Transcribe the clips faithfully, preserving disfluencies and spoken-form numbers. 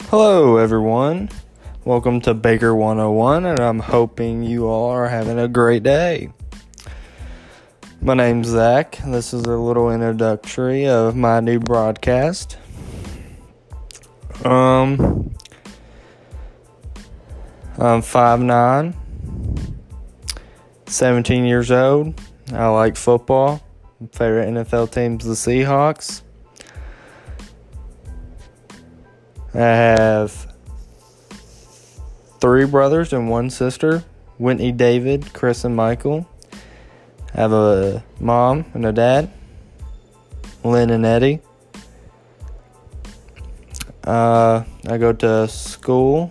Hello, everyone. Welcome to Baker one oh one, and I'm hoping you all are having a great day. My name's Zach. This is a little introductory of my new broadcast. Um, I'm five nine, seventeen years old. I like football. My favorite N F L team's the Seahawks. I have three brothers and one sister, Whitney, David, Chris, and Michael. I have a mom and a dad, Lynn and Eddie. Uh, I go to school.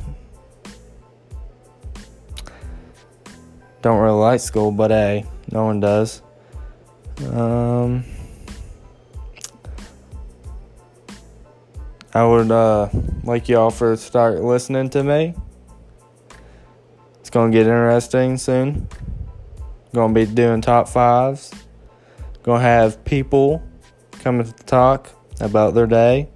Don't really like school, but hey, no one does. Um... I would uh, like y'all for start listening to me. It's going to get interesting soon. Going to be doing top fives. Going to have people coming to talk about their day.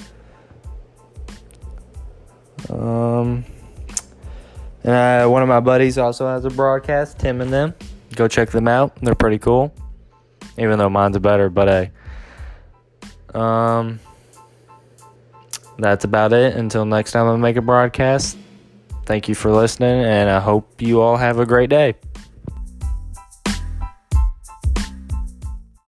Um, and I, one of my buddies also has a broadcast, Tim and them. Go check them out. They're pretty cool. Even though mine's better, but hey. Um... That's about it. Until next time I make a broadcast, thank you for listening, and I hope you all have a great day.